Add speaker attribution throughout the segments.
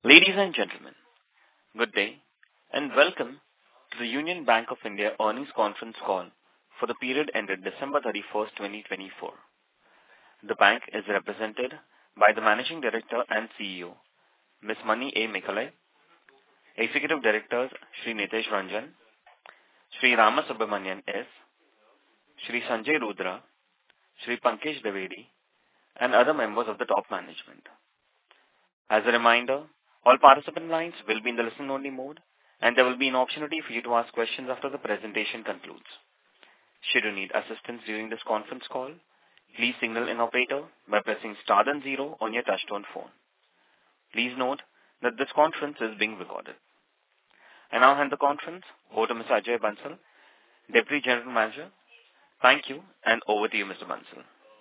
Speaker 1: Ladies and gentlemen, good day and welcome to the Union Bank of India earnings conference call for the period ended December 31st, 2024. The bank is represented by the Managing Director and CEO, Ms. Mani A. Mekalai, Executive Directors Shri Nitesh Ranjan, Shri Rama Subramanian S., Shri Sanjay Rudra, Shri Pankaj Dwivedi, and other members of the top management. As a reminder, all participant lines will be in the listen-only mode, and there will be an opportunity for you to ask questions after the presentation concludes. Should you need assistance during this conference call, please signal an operator by pressing star then 0 on your touchtone phone. Please note that this conference is being recorded. I now hand the conference over to Mr. Ajay Bansal, Deputy General Manager. Thank you, and over to you, Mr. Bansal.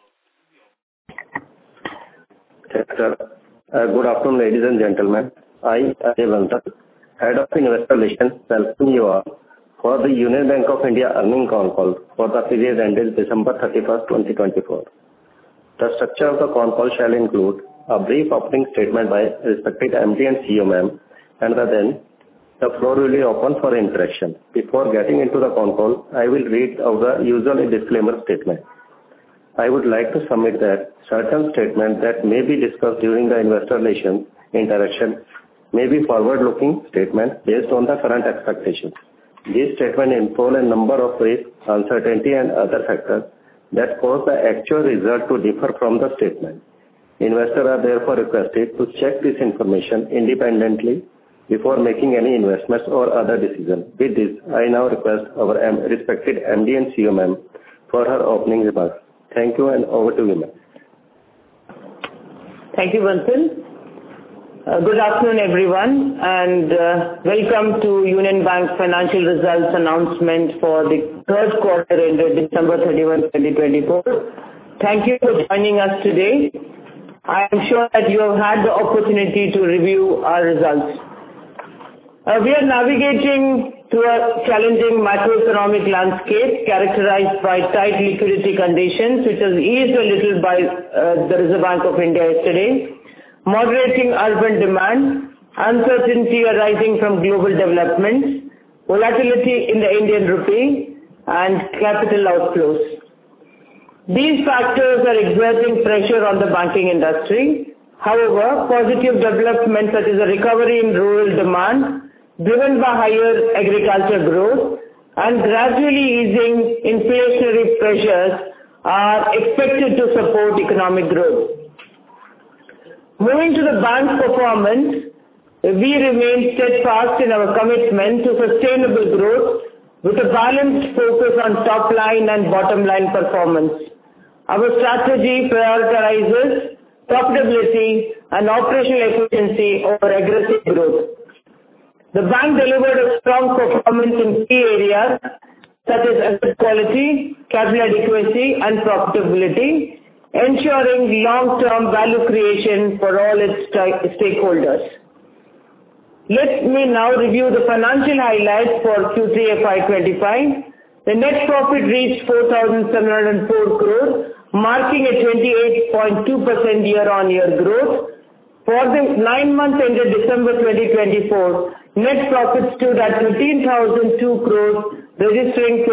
Speaker 2: Yes, sir. Good afternoon, ladies and gentlemen. I, Ajay Bansal, Head of Investor Relations, welcome you all for the Union Bank of India earnings con call for the period ended December 31st, 2024. The structure of the con call shall include a brief opening statement by respected MD and CEO ma'am, and then the floor will be open for interaction. Before getting into the con call, I will read out the usual disclaimer statement. I would like to submit that certain statements that may be discussed during the investor relations interaction may be forward-looking statements based on the current expectations. These statements involve a number of risks, uncertainty, and other factors that cause the actual result to differ from the statement. Investors are therefore requested to check this information independently before making any investments or other decisions. With this, I now request our respected MD and CEO ma'am for her opening remarks. Thank you, and over to you, ma'am.
Speaker 3: Thank you, Bansal. Good afternoon, everyone, and welcome to Union Bank financial results announcement for the third quarter ended December 31, 2024. Thank you for joining us today. I am sure that you have had the opportunity to review our results. We are navigating through a challenging macroeconomic landscape characterized by tight liquidity conditions, which has eased a little by the Reserve Bank of India yesterday, moderating urban demand, uncertainty arising from global developments, volatility in the Indian rupee, and capital outflows. These factors are exerting pressure on the banking industry. However, positive developments such as a recovery in rural demand, driven by higher agriculture growth and gradually easing inflationary pressures are expected to support economic growth. Moving to the bank's performance, we remain steadfast in our commitment to sustainable growth with a balanced focus on top line and bottom line performance. Our strategy prioritizes profitability and operational efficiency over aggressive growth. The bank delivered a strong performance in key areas such as asset quality, capital adequacy, and profitability, ensuring long-term value creation for all its stakeholders. Let me now review the financial highlights for Q3 FY25. The net profit reached 4,704 crores, marking a 28.2% year-on-year growth. For the 9 months ended December 2024, net profit stood at 13,002 crores, registering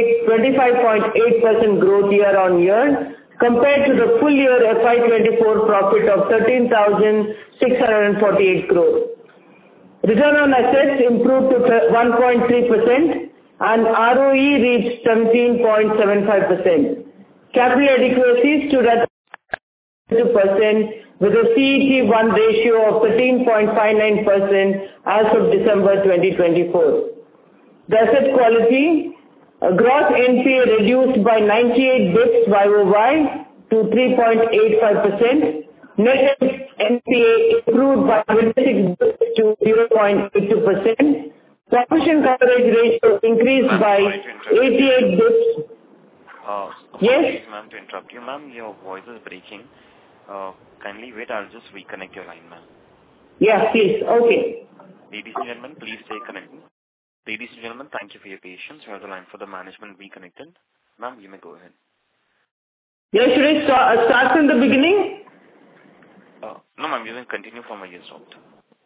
Speaker 3: 25.8% growth year-on-year, compared to the full year FY24 profit of 13,648 crores. Return on assets improved to 1.3% and ROE reached 17.75%. Capital adequacy stood at 2% with a CET1 ratio of 13.59% as of December 2024. The asset quality, gross NPA reduced by 98 bps YOY to 3.85%. Net NPA improved by 26 bps to 0.82%. Provision coverage ratio increased by 88 bps. Yes?
Speaker 1: Ma'am, to interrupt you, ma'am, your voice is breaking. Kindly wait, I'll just reconnect your line, ma'am.
Speaker 3: Yeah, please. Okay.
Speaker 1: Ladies and gentlemen, please stay connected. Ladies and gentlemen, thank you for your patience. You have the line for the management reconnected. Ma'am, you may go ahead.
Speaker 3: Yeah, should I start from the beginning?
Speaker 1: No, ma'am, you can continue from where you stopped.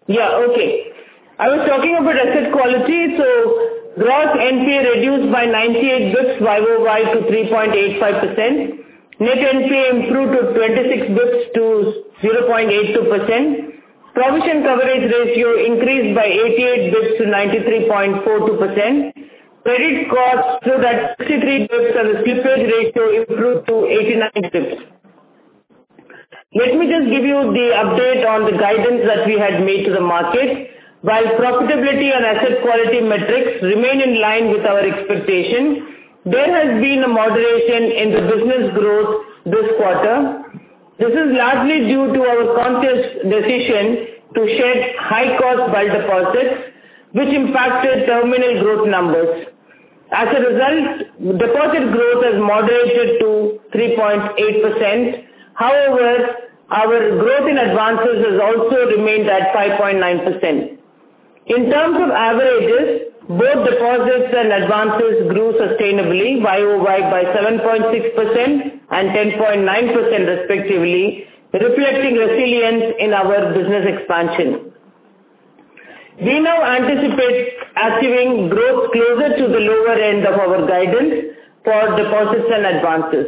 Speaker 3: Yeah, okay. I was talking about asset quality. So gross NPA reduced by 98 bits YOY to 3.85%. Net NPA improved to 26 bits to 0.82%. Provision coverage ratio increased by 88 bits to 93.42%. Credit cost stood at 63 bits and the slippage ratio improved to 89 bits. Let me just give you the update on the guidance that we had made to the market. While profitability and asset quality metrics remain in line with our expectation, there has been a moderation in the business growth this quarter. This is largely due to our conscious decision to shed high-cost bulk deposits, which impacted terminal growth numbers. As a result, deposit growth has moderated to 3.8%. However, our growth in advances has also remained at 5.9%. In terms of averages, both deposits and advances grew sustainably YOY by 7.6% and 10.9% respectively, reflecting resilience in our business expansion. We now anticipate achieving growth closer to the lower end of our guidance for deposits and advances.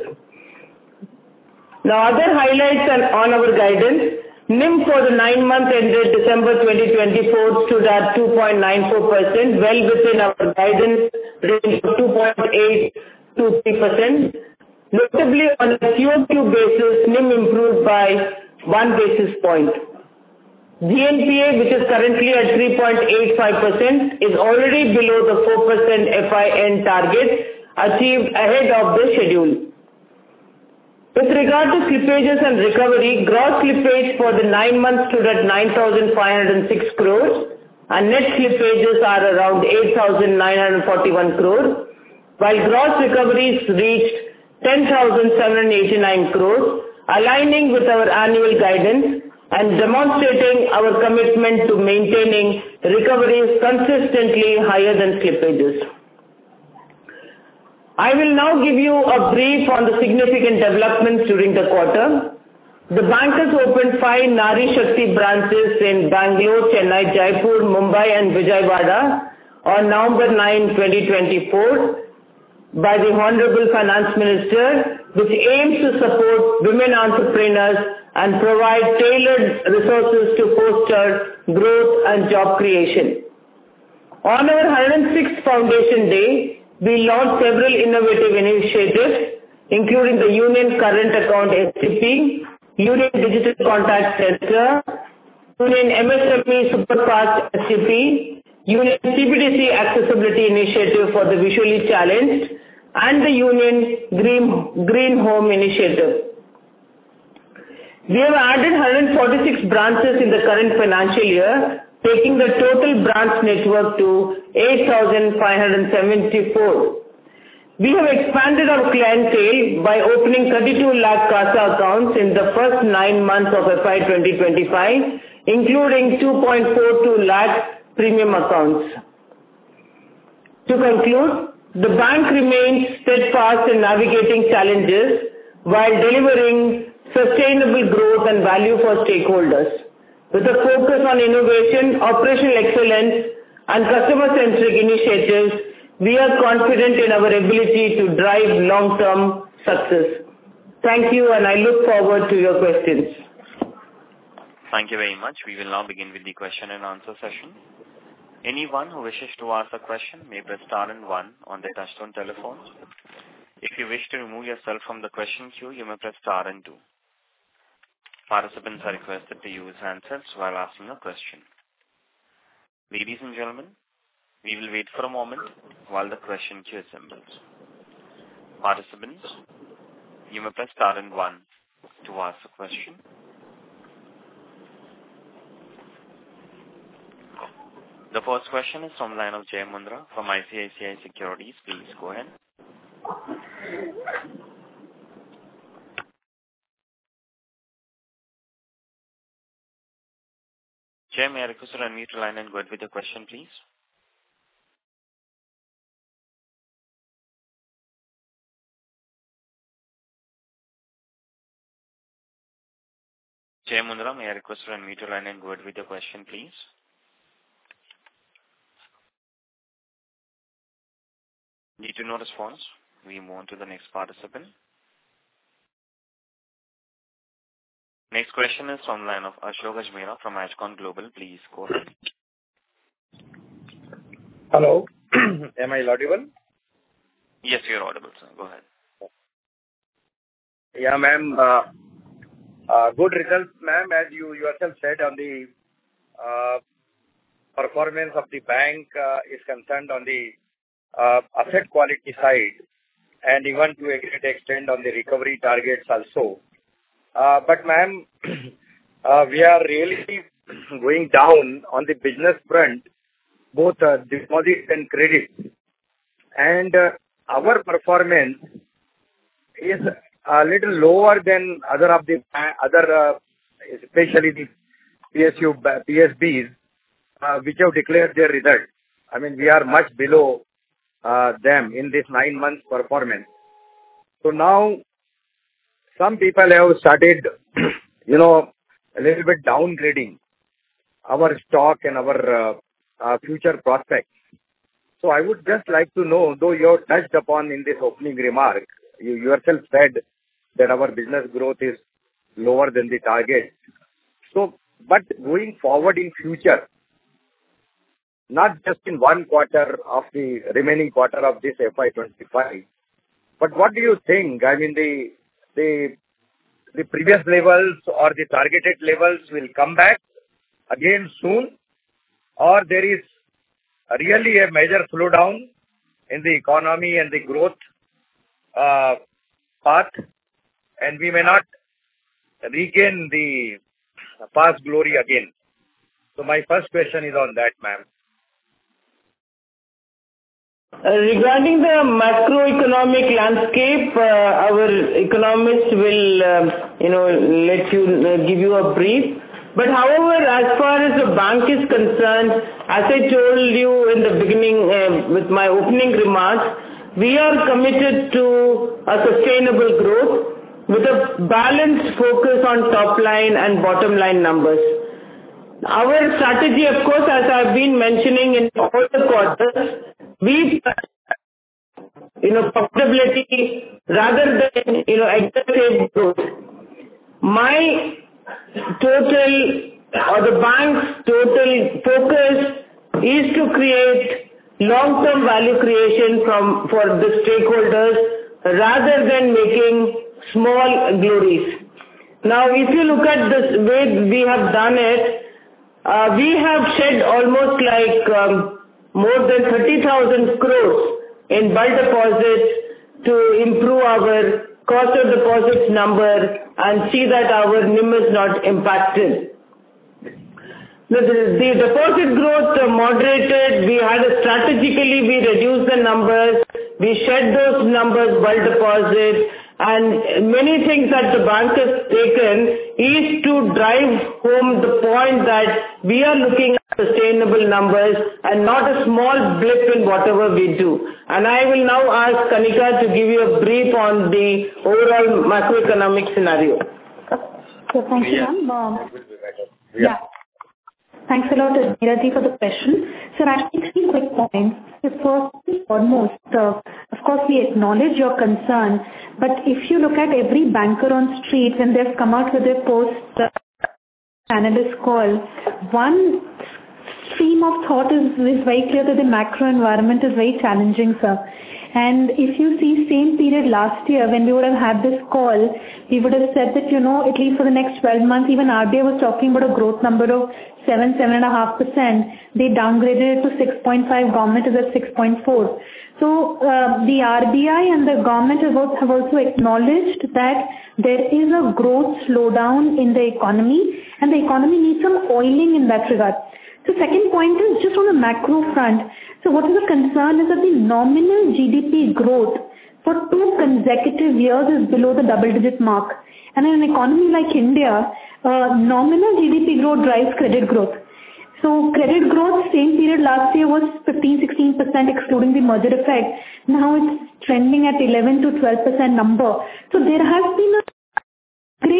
Speaker 3: Now, other highlights on our guidance. NIM for the 9 months ended December 2024 stood at 2.94%, well within our guidance range of 2.8 to 3%. Notably, on a QOQ basis, NIM improved by 1 basis point. GNPA, which is currently at 3.85%, is already below the 4% FIN target achieved ahead of the schedule. With regard to slippages and recovery, gross slippage for the 9 months stood at 9,506 crores and net slippages are around 8,941 crores, while gross recoveries reached 10,789 crores, aligning with our annual guidance and demonstrating our commitment to maintaining recoveries consistently higher than slippages. I will now give you a brief on the significant developments during the quarter. The bank has opened 5 Nari Shakti branches in Bangalore, Chennai, Jaipur, Mumbai and Vijayawada on November 9, 2024 by the Honorable Finance Minister, which aims to support women entrepreneurs and provide tailored resources to foster growth and job creation. On our 106th Foundation Day, we launched several innovative initiatives, including the Union Current Account STP, Union Digital Contact Center, Union MSME Superfast STP, Union CBDC Accessibility Initiative for the Visually Challenged, and the Union Green Home Initiative. We have added 146 branches in the current financial year, taking the total branch network to 8,574. We have expanded our clientele by opening 32 lakh CASA accounts in the first 9 months of FY 2025, including 2.42 lakh premium accounts. To conclude, the bank remains steadfast in navigating challenges while delivering sustainable growth and value for stakeholders. With a focus on innovation, operational excellence, and customer-centric initiatives, we are confident in our ability to drive long-term success. Thank you, and I look forward to your questions.
Speaker 1: Thank you very much. We will now begin with the question and answer session. Anyone who wishes to ask a question may press star and 1 on their touchtone telephone. If you wish to remove yourself from the question queue, you may press star and 2. Participants are requested to use handsets while asking a question. Ladies and gentlemen, we will wait for a moment while the question queue assembles. Participants, you may press star and 1 to ask a question. The first question is from the line of Jai Mundra from ICICI Securities. Please go ahead. Jai, may I request you to unmute your line and go ahead with your question, please? Jay Mundra, may I request to unmute your line and go ahead with your question, please? Due to no response, we move on to the next participant. Next question is from the line of Ashok Ajmera from Ajcon Global. Please go ahead.
Speaker 4: Hello. Am I audible?
Speaker 1: Yes, you're audible, sir. Go ahead.
Speaker 4: Yeah, ma'am. Good results, ma'am, as you yourself said on the performance of the bank is concerned on the asset quality side and even to a great extent on the recovery targets also. But ma'am, we are really going down on the business front, both deposit and credit. And our performance is a little lower than other, especially the PSBs, which have declared their result. I mean, we are much below them in this 9 months performance. So now, some people have started, a little bit downgrading our stock and our future prospects. So I would just like to know, though you have touched upon in this opening remark, you yourself said that our business growth is lower than the target. So, but going forward in future, not just in one quarter of the remaining quarter of this FY25, but what do you think? I mean, the previous levels or the targeted levels will come back again soon, or there is really a major slowdown in the economy and the growth path, and we may not regain the past glory again. So my first question is on that, ma'am.
Speaker 3: Regarding the macroeconomic landscape, our economists will, give you a brief. But however, as far as the bank is concerned, as I told you in the beginning with my opening remarks, we are committed to a sustainable growth with a balanced focus on top line and bottom line numbers. Our strategy, of course, as I've been mentioning in all the quarters, we profitability rather than excessive growth. My total or the bank's total focus is to create long-term value creation for the stakeholders rather than making small glories. Now, if you look at the way we have done it, we have shed almost more than 30,000 crores in bulk deposits to improve our cost of deposits number and see that our NIM is not impacted. The deposit growth moderated. We had strategically, we reduced the numbers. We shed those numbers, bulk deposits, and many things that the bank has taken is to drive home the point that we are looking at sustainable numbers and not a small blip in whatever we do. And I will now ask Kanika to give you a brief on the overall macroeconomic scenario.
Speaker 5: So thank you, ma'am. Yeah. Thanks a lot, Neerati, for the question. So actually, 3 quick points. So first and foremost, of course, we acknowledge your concern, but if you look at every banker on street when they've come out with their post analyst call, one stream of thought is very clear that the macro environment is very challenging, sir. And if you see same period last year when we would have had this call, we would have said that, at least for the next 12 months, even RBI was talking about a growth number of 7.5%. They downgraded it to 6.5. Government is at 6.4. So the RBI and the government have also acknowledged that there is a growth slowdown in the economy, and the economy needs some oiling in that regard. So second point is just on the macro front. So what is the concern is that the nominal GDP growth for 2 consecutive years is below the double-digit mark. And in an economy like India, nominal GDP growth drives credit growth. So credit growth, same period last year was 15-16% excluding the merger effect. Now it's trending at 11 to 12% number. So there has been a great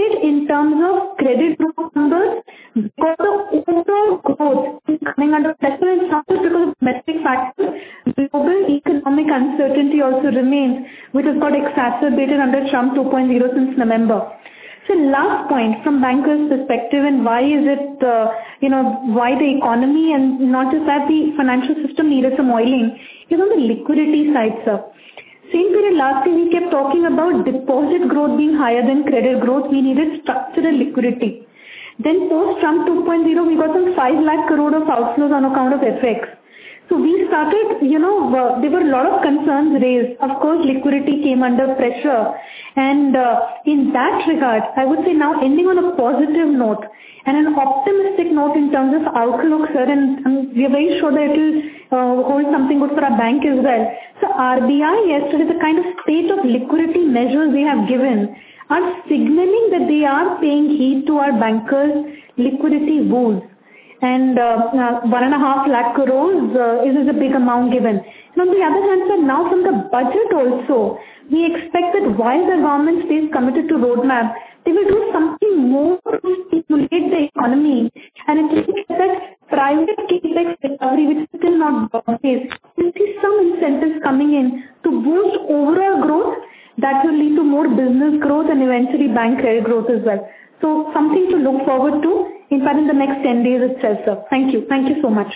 Speaker 5: in terms of credit growth numbers, because the overall growth is coming under pressure, and not just because of domestic factors, global economic uncertainty also remains, which has got exacerbated under Trump 2.0 since November. So last point from bankers' perspective, and why is it, why the economy and not just that the financial system needed some oiling, is on the liquidity side, sir. Same period last year we kept talking about deposit growth being higher than credit growth. We needed structural liquidity. Then post Trump 2.0, we got some 5 lakh crore of outflows on account of FX. So we started, there were a lot of concerns raised. Of course, liquidity came under pressure. And in that regard, I would say now ending on a positive note and an optimistic note in terms of outlook, sir, and we are very sure that it will hold something good for our bank as well. So RBI yesterday, the kind of state of liquidity measures they have given are signaling that they are paying heed to our bankers' liquidity woes. And 1.5 lakh crores is a big amount given. And on the other hand, sir, now from the budget also, we expect that while the government stays committed to roadmap, they will do something more to stimulate the economy. And it will be that private capex recovery, which is still not broad-based, we see some incentives coming in to boost overall growth that will lead to more business growth and eventually bank credit growth as well. So something to look forward to, in fact, in the next 10 days itself, sir. Thank you. Thank you so much.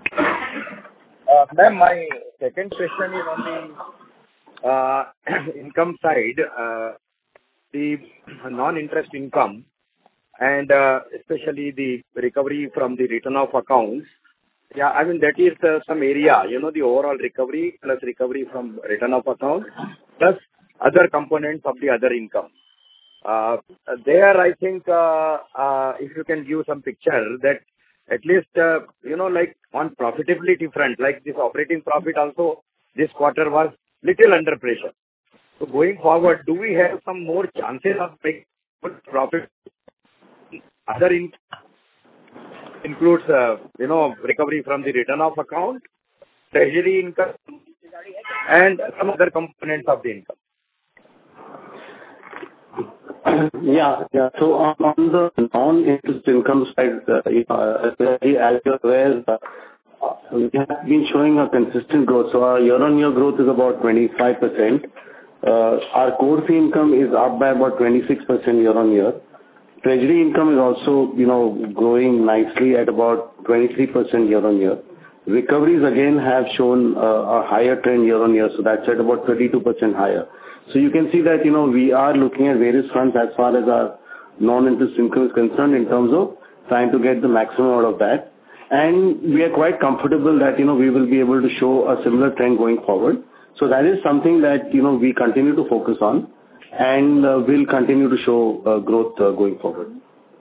Speaker 4: Ma'am, my second question is on the income side, the non-interest income, and especially the recovery from the written off accounts. Yeah, I mean, that is some area, the overall recovery plus recovery from written off accounts plus other components of the other income. There, I think, if you can give some picture that at least, like on profitability front, like this operating profit also, this quarter was little under pressure. So going forward, do we have some more chances of making good profit? Other includes, recovery from the written off account, treasury income, and some other components of the income.
Speaker 2: Yeah. So on the non-interest income side, as you're aware, we have been showing a consistent growth. So our year-on-year growth is about 25%. Our core fee income is up by about 26% year-on-year. Treasury income is also, growing nicely at about 23% year-on-year. Recoveries again have shown a higher trend year-on-year, so that's at about 32% higher. So you can see that, we are looking at various fronts as far as our non-interest income is concerned in terms of trying to get the maximum out of that. And we are quite comfortable that, we will be able to show a similar trend going forward. So that is something that, we continue to focus on and will continue to show growth going forward.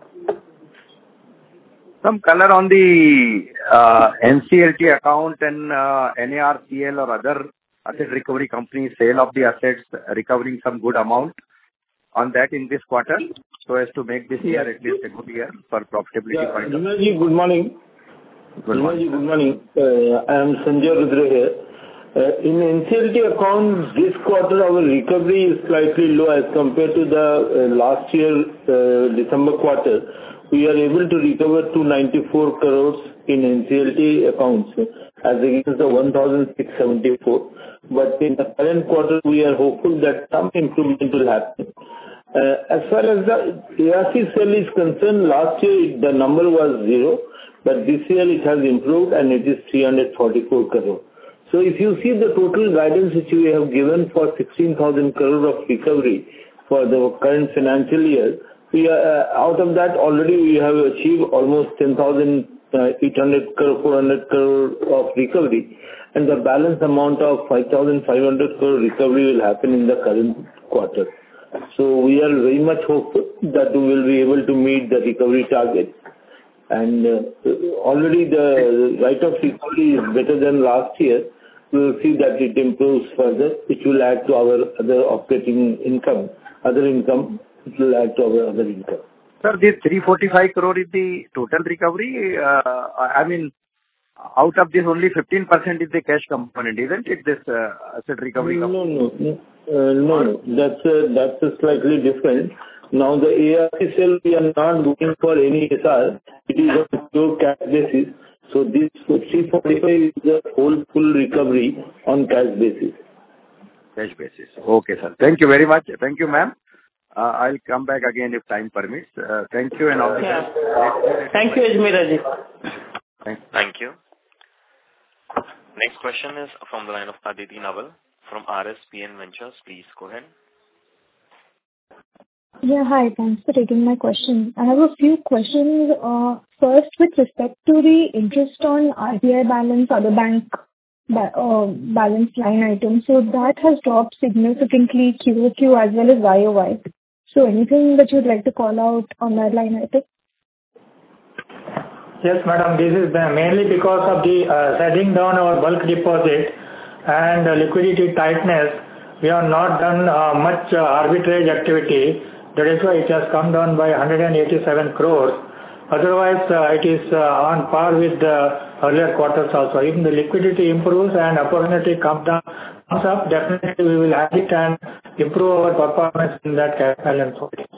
Speaker 4: Some color on the NCLT account and NARCL or other asset recovery companies, sale of the assets, recovering some good amount on that in this quarter, so as to make this year at least a good year for profitability point of view.
Speaker 6: Good morning. Good morning. I am Sanjay Rudra here. In NCLT account, this quarter our recovery is slightly low as compared to the last year December quarter. We are able to recover 294 crores in NCLT accounts as against the 1,674. But in the current quarter, we are hopeful that some improvement will happen. As far as the ARC sale is concerned, last year the number was 0, but this year it has improved and it is 344 crore. So if you see the total guidance which we have given for 16,000 crore of recovery for the current financial year, we are, out of that already we have achieved almost 10,800 crore, 400 crore of recovery, and the balance amount of 5,500 crore recovery will happen in the current quarter. So we are very much hopeful that we will be able to meet the recovery target. And already the rate of recovery is better than last year. We will see that it improves further, which will add to our other operating income, it will add to our other income.
Speaker 4: Sir, this 345 crore is the total recovery. I mean, out of this only 15% is the cash component, isn't it? This asset recovery component?
Speaker 6: No. That's slightly different. Now the ARC sale, we are not looking for any SR. It is on pure cash basis. So this 345 is the whole full recovery on cash basis.
Speaker 4: Cash basis. Okay, sir. Thank you very much. Thank you, ma'am. I'll come back again if time permits. Thank you and all the best.
Speaker 3: Thank you, Ajmera ji.
Speaker 1: Thank you. Next question is from the line of Aditi Naval from RSPN Ventures. Please go ahead.
Speaker 5: Yeah, hi. Thanks for taking my question. I have a few questions. First, with respect to the interest on RBI balance, other bank balance line item, so that has dropped significantly QOQ as well as YOY. So anything that you'd like to call out on that line item?
Speaker 7: Yes, madam. This is mainly because of the setting down our bulk deposit and liquidity tightness. We have not done much arbitrage activity. That is why it has come down by 187 crores. Otherwise, it is on par with the earlier quarters also. If the liquidity improves and opportunity comes up, definitely we will have it and improve our performance in that cash balance.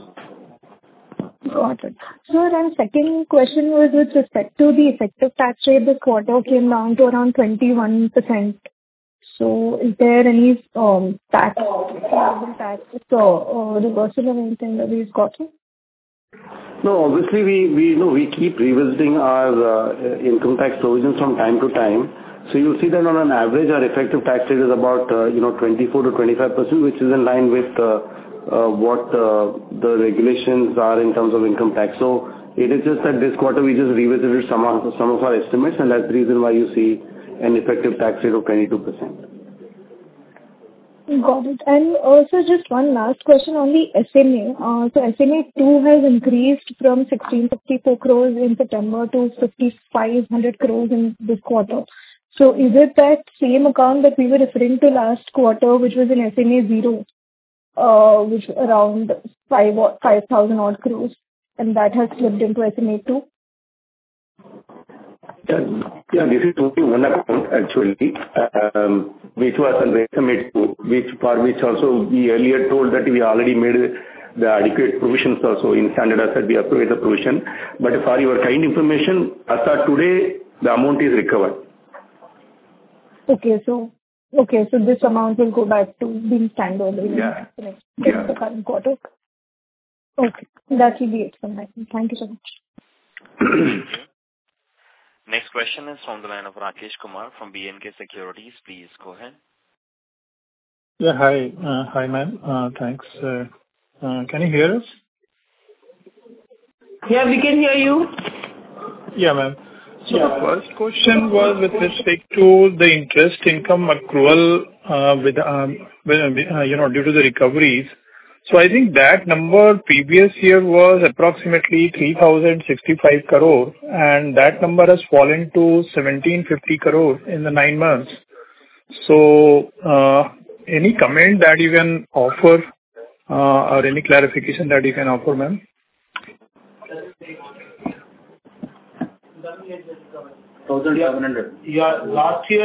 Speaker 5: Got it. Sir, and second question was with respect to the effective tax rate this quarter came down to around 21%. So is there any tax reversal or anything that we've gotten?
Speaker 2: No, obviously we keep revisiting our income tax provisions from time to time. So you'll see that on an average our effective tax rate is about 24 to 25%, which is in line with what the regulations are in terms of income tax. So it is just that this quarter we just revisited some of our estimates, and that's the reason why you see an effective tax rate of 22%.
Speaker 5: Got it. And also just one last question on the SMA. So SMA 2 has increased from 1654 crores in September to 5500 crores in this quarter. So is it that same account that we were referring to last quarter, which was in SMA 0, which around 5,000 odd crores, and that has slipped into SMA 2?
Speaker 2: Yeah, this is only one account actually, which was under SMA 2, for which also we earlier told that we already made the adequate provisions also in standard asset, we approved the provision. But for your kind information, as of today, the amount is recovered.
Speaker 5: Okay, so this amount will go back to being standard in the current quarter. Okay, that will be it from my side. Thank you so much.
Speaker 1: Next question is from the line of Rakesh Kumar from B&K Securities. Please go ahead.
Speaker 8: Yeah, hi ma'am. Thanks. Can you hear us?
Speaker 3: Yeah, we can hear you.
Speaker 8: Yeah, ma'am. So the first question was with respect to the interest income accrual due to the recoveries. So I think that number previous year was approximately 3,065 crore, and that number has fallen to 1,750 crore in the 9 months. So any comment that you can offer or any clarification that you can offer, ma'am?
Speaker 6: 1,700. Yeah, last year.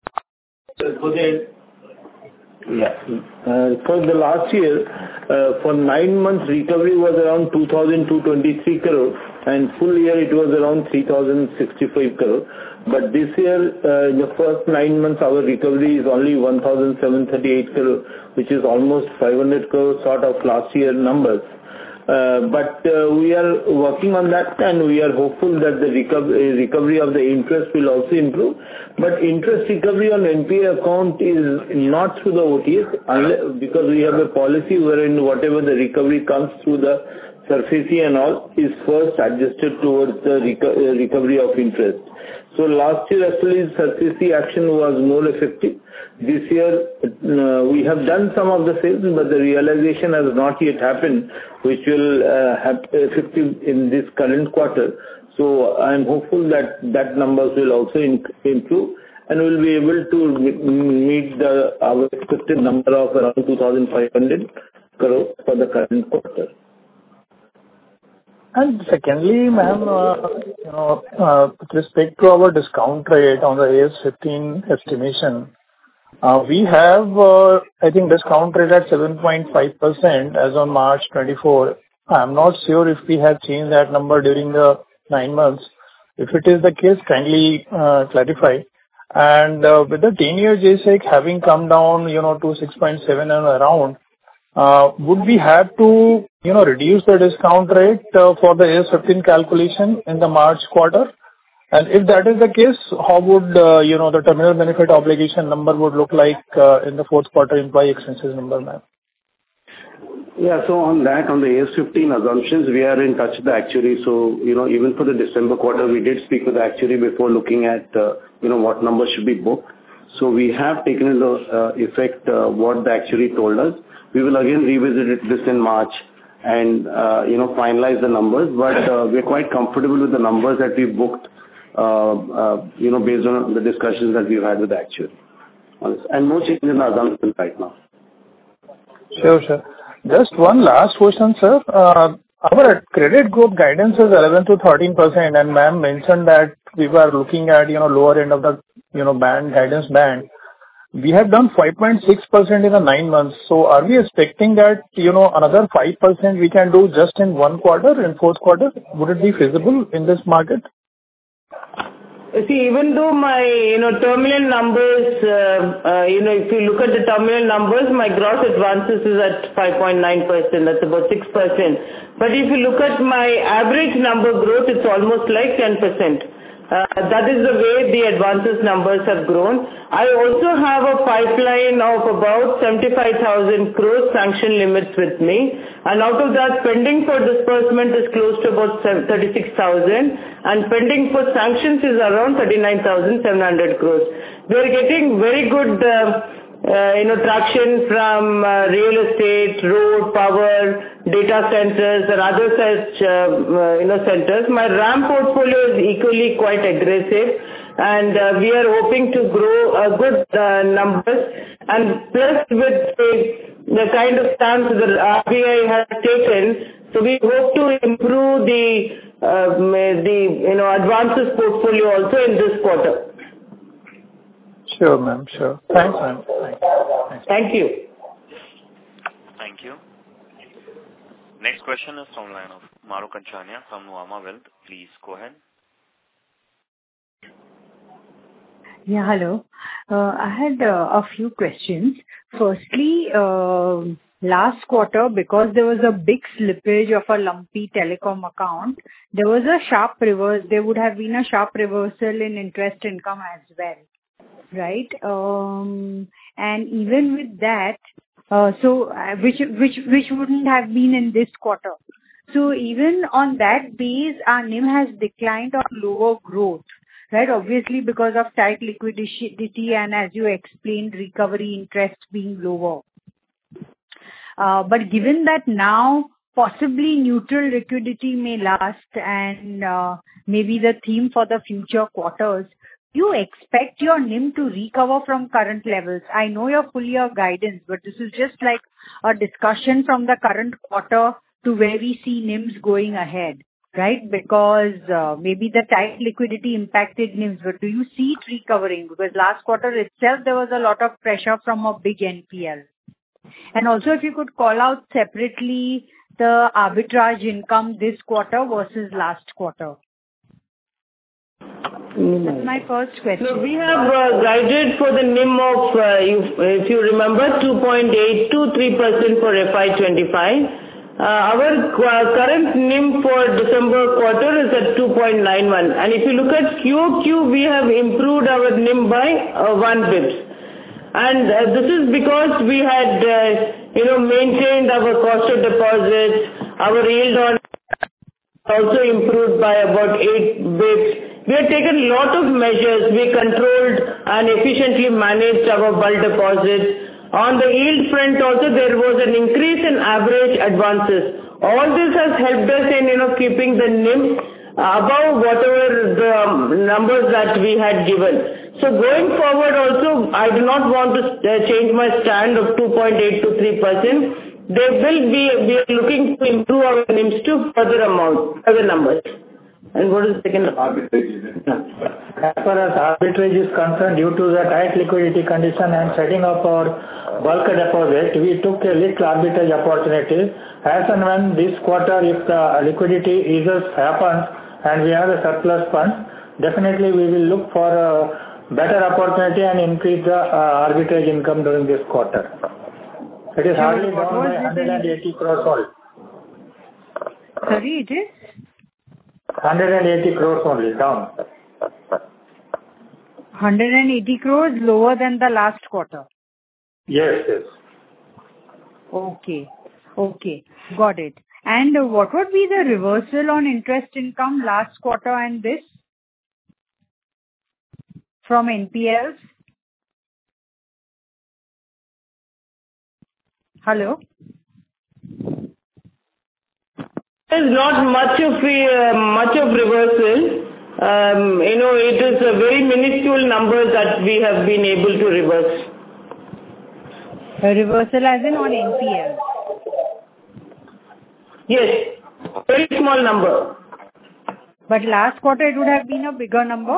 Speaker 6: For the last year, for 9 months, recovery was around 2,223 crore, and full year it was around 3,065 crore. But this year, in the first 9 months, our recovery is only 1,738 crore, which is almost 500 crore sort of last year numbers. But we are working on that, and we are hopeful that the recovery of the interest will also improve. But interest recovery on NPA account is not through the OTS, because we have a policy wherein whatever the recovery comes through the SARFAESI and all is first adjusted towards the recovery of interest. So last year actually SARFAESI action was more effective. This year we have done some of the sales, but the realization has not yet happened, which will have effective in this current quarter. So I am hopeful that numbers will also improve, and we'll be able to meet our expected number of around 2,500 crore for the current quarter.
Speaker 8: And secondly, ma'am, with respect to our discount rate on the AS15 estimation, we have, I think, discount rate at 7.5% as on March 24. I'm not sure if we have changed that number during the 9 months. If it is the case, kindly clarify. And with the 10-year G-Sec having come down, to 6.7 and around, would we have to, reduce the discount rate for the AS 15 calculation in the March quarter? And if that is the case, how would, the terminal benefit obligation number would look like in the fourth quarter employee expenses number, ma'am?
Speaker 2: Yeah. So on the AS 15 assumptions, we are in touch with the actuary. So, even for the December quarter, we did speak with the actuary before looking at, what numbers should be booked. So we have taken into effect what the actuary told us. We will again revisit this in March and, finalize the numbers. But we're quite comfortable with the numbers that we booked, based on the discussions that we've had with the actuary. And no change in the assumptions right now.
Speaker 8: Sure. Just one last question, sir. Our credit growth guidance is 11 to 13%, and ma'am mentioned that we were looking at, lower end of the, guidance band. We have done 5.6% in the 9 months. So are we expecting that, another 5% we can do just in one quarter, in fourth quarter? Would it be feasible in this market?
Speaker 3: See, even though my, terminal numbers, if you look at the terminal numbers, my gross advances is at 5.9%. That's about 6%. But if you look at my average number growth, it's almost like 10%. That is the way the advances numbers have grown. I also have a pipeline of about 75,000 crores sanction limits with me. And out of that, pending for disbursement is close to about 36,000. And pending for sanctions is around 39,700 crores. We are getting very good, traction from real estate, road, power, data centers and other such, centers. My RAM portfolio is equally quite aggressive, and we are hoping to grow good numbers. And plus with the kind of stance that RBI has taken, so we hope to improve the advances portfolio also in this quarter.
Speaker 8: Sure, ma'am. Sure. Thanks, ma'am. Thanks.
Speaker 3: Thank you.
Speaker 1: Thank you. Next question is from the line of Maru Kanchania from Nuvama Wealth. Please go ahead.
Speaker 9: Yeah, hello. I had a few questions. Firstly, last quarter, because there was a big slippage of a lumpy telecom account, there was a sharp reverse. There would have been a sharp reversal in interest income as well, right? And even with that, which wouldn't have been in this quarter. So even on that base, our NIM has declined on lower growth, right? Obviously because of tight liquidity and, as you explained, recovery interest being lower. But given that now possibly neutral liquidity may last and maybe the theme for the future quarters, you expect your NIM to recover from current levels? I know your full year guidance, but this is just like a discussion from the current quarter to where we see NIMs going ahead, right? Because maybe the tight liquidity impacted NIMs, but do you see it recovering? Because last quarter itself, there was a lot of pressure from a big NPL. And also if you could call out separately the arbitrage income this quarter versus last quarter. That's my first question.
Speaker 3: So we have guided for the NIM of, if you remember, 2.8 to 3% for FY25. Our current NIM for December quarter is at 2.91. And if you look at QOQ, we have improved our NIM by 1 bps. And this is because we had, maintained our cost of deposits. Our yield on also improved by about 8 bps. We have taken a lot of measures. We controlled and efficiently managed our bulk deposits. On the yield front also, there was an increase in average advances. All this has helped us in, keeping the NIM above whatever the numbers that we had given. So going forward also, I do not want to change my stand of 2.8 to 3%. We are looking to improve our NIMs to further numbers. And what is the second?
Speaker 7: Arbitrage. As far as arbitrage is concerned, due to the tight liquidity condition and setting up our bulk deposit, we took a little arbitrage opportunity. As and when this quarter, if the liquidity eases happens and we have a surplus fund, definitely we will look for a better opportunity and increase the arbitrage income during this quarter. It is hardly down by 180 crores only.
Speaker 9: Sorry, it is?
Speaker 7: 180 crores only, down.
Speaker 9: 180 crores lower than the last quarter.
Speaker 7: Yes.
Speaker 9: Okay. Got it. And what would be the reversal on interest income last quarter and this? From NPLs? Hello?
Speaker 3: There is not much of reversal. It is a very minuscule number that we have been able to reverse.
Speaker 9: A reversal as in on NPL?
Speaker 3: Yes, very small number.
Speaker 9: But last quarter it would have been a bigger number?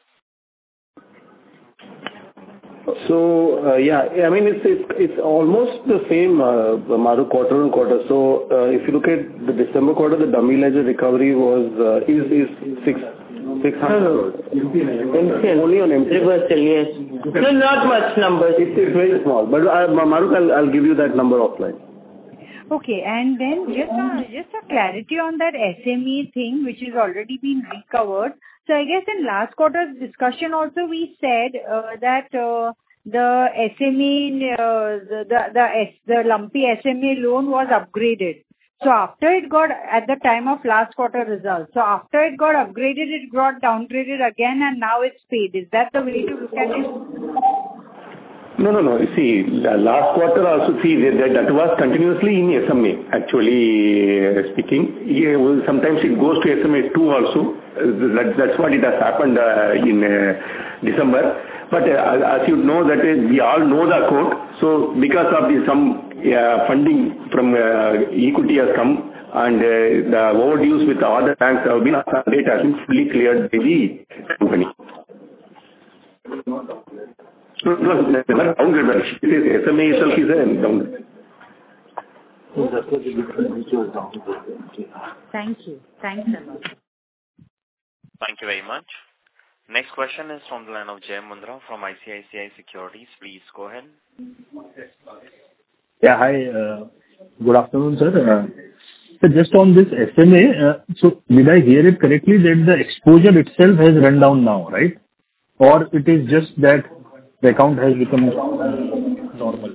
Speaker 6: So, it's almost the same, Maru, quarter on quarter. So, if you look at the December quarter, the dummy ledger recovery is 600 crores. Only on MPL.
Speaker 3: Reversal, yes. No, not much numbers.
Speaker 6: It's very small. But, Maru, I'll give you that number offline.
Speaker 9: Okay, and then just a clarity on that SME thing which has already been recovered. So I guess in last quarter's discussion also we said that the SME, the lumpy SME loan was upgraded. So after it got, at the time of last quarter results, so after it got upgraded, it got downgraded again and now it's paid. Is that the way to look at it?
Speaker 6: No. See, last quarter also, that was continuously in SMA, actually speaking. Sometimes it goes to SMA 2 also. That's what it has happened in December. But as you know, that we all know the account. So because of some funding from equity has come and the overdues with the other banks have been, it has been fully cleared by the company. No, downgrade. SMA itself is a downgrade.
Speaker 9: Thank you. Thanks a lot.
Speaker 1: Thank you very much. Next question is from the line of Jay Mundra from ICICI Securities. Please go ahead.
Speaker 8: Yeah, hi. Good afternoon, sir. So just on this SMA, so did I hear it correctly that the exposure itself has run down now, right? Or it is just that the account has become normal?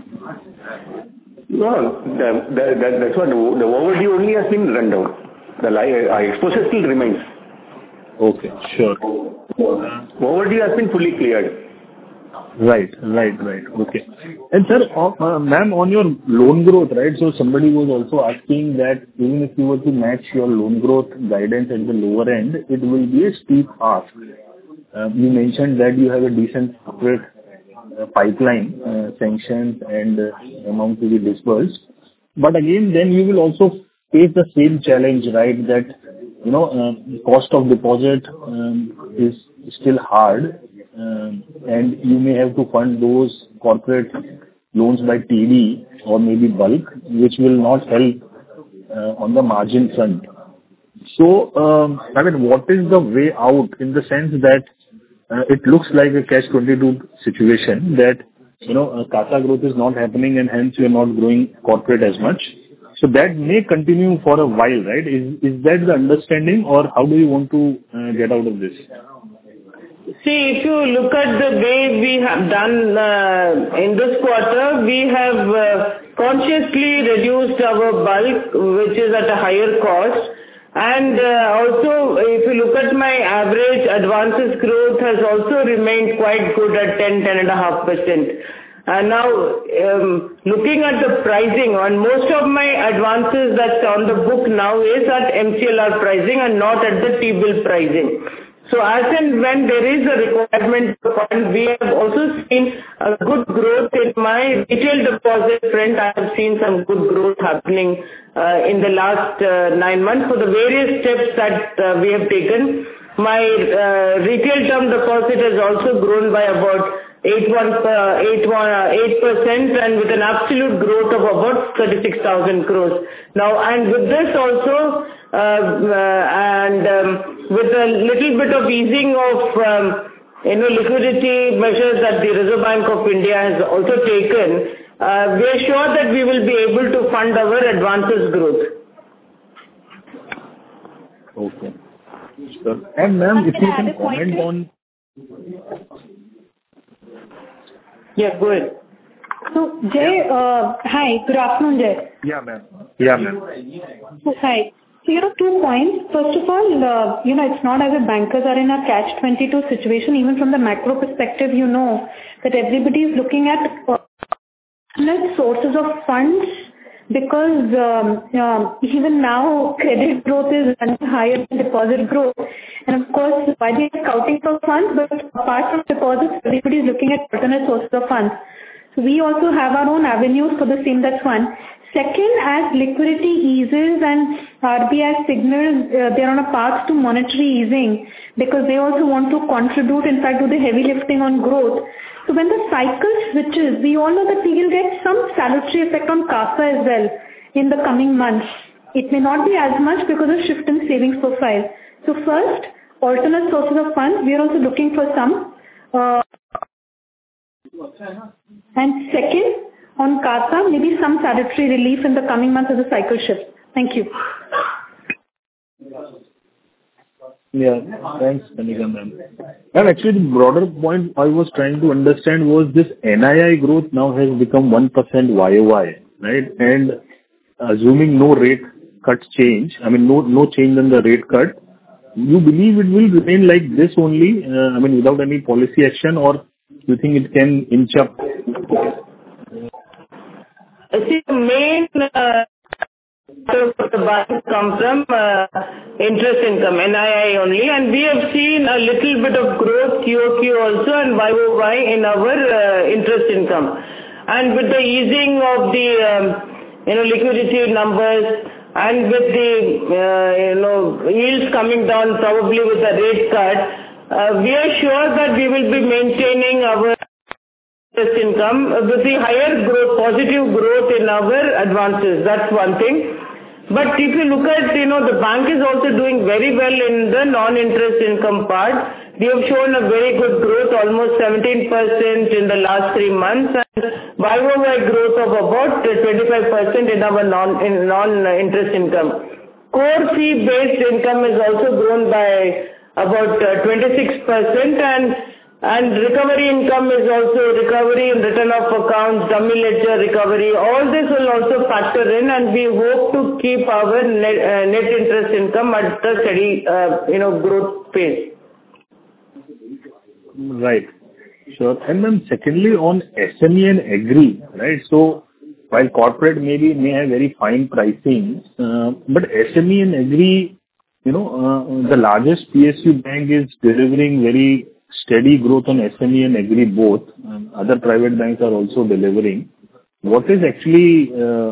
Speaker 6: No, that's what the overdue only has been run down. The exposure still remains.
Speaker 8: Okay, sure.
Speaker 6: Overdue has been fully cleared.
Speaker 8: Right. Okay. And sir, ma'am, on your loan growth, right? So somebody was also asking that even if you were to match your loan growth guidance at the lower end, it will be a steep ask. You mentioned that you have a decent corporate pipeline, sanctions and amount to be disbursed. But again, then you will also face the same challenge, right? That, cost of deposit is still hard and you may have to fund those corporate loans by TD or maybe bulk, which will not help on the margin front. So, what is the way out in the sense that it looks like a catch-22 situation that, CASA growth is not happening and hence you are not growing corporate as much. So that may continue for a while, right? Is that the understanding or how do you want to get out of this?
Speaker 3: See, if you look at the way we have done in this quarter, we have consciously reduced our bulk, which is at a higher cost. And also, if you look at my average advances growth has also remained quite good at 10.5%. And now, looking at the pricing, on most of my advances that's on the book now is at MCLR pricing and not at the T-bill pricing. So as and when there is a requirement to fund, we have also seen a good growth in my retail deposit front. I have seen some good growth happening in the last 9 months. For the various steps that we have taken, my retail term deposit has also grown by about and with an absolute growth of about 36,000 crores. Now, and with this also, with a little bit of easing of liquidity measures that the Reserve Bank of India has also taken, we are sure that we will be able to fund our advances growth.
Speaker 8: Okay. Sure. And ma'am, if you can comment on...
Speaker 3: Yeah, go ahead.
Speaker 5: So, Jay, hi, good afternoon, Jay.
Speaker 8: Yeah, ma'am. Yeah, ma'am.
Speaker 5: Hi. So, 2 points. First of all, it's not as if bankers are in a catch-22 situation. Even from the macro perspective, that everybody is looking at alternate sources of funds because even now credit growth is running higher than deposit growth. And of course, while they are scouting for funds, but apart from deposits, everybody is looking at alternate sources of funds. So we also have our own avenues for the same. That's one. Second, as liquidity eases and RBI signals they're on a path to monetary easing because they also want to contribute, in fact, to the heavy lifting on growth. So when the cycle switches, we all know that we will get some salutary effect on CASA as well in the coming months. It may not be as much because of shift in savings profile. So first, alternate sources of funds, we are also looking for some. And second, on CASA, maybe some salutary relief in the coming months as the cycle shifts. Thank you.
Speaker 8: Yeah, thanks, Kanika ma'am. And actually, the broader point I was trying to understand was this NII growth now has become 1% YOY, right? And assuming no rate cut change, no change in the rate cut, you believe it will remain like this only, without any policy action, or you think it can inch up?
Speaker 3: See, the main the bank come from interest income, NII only, and we have seen a little bit of growth QOQ also and YOY in our interest income. And with the easing of the liquidity numbers and with the yields coming down probably with a rate cut, we are sure that we will be maintaining our interest income with the higher growth, positive growth in our advances. That's one thing. But if you look at, the bank is also doing very well in the non-interest income part. We have shown a very good growth, almost 17% in the last 3 months, and YOY growth of about 25% in our non-interest income. Core fee-based income has also grown by about 26%, and recovery income is also recovery in return of accounts, dummy ledger recovery. All this will also factor in, and we hope to keep our net interest income at a steady, growth pace.
Speaker 8: Right. Sure. And then secondly, on SME and Agri, right? So while corporate may have very fine pricing, but SME and Agri, the largest PSU bank is delivering very steady growth on SME and Agri both. Other private banks are also delivering. What is actually,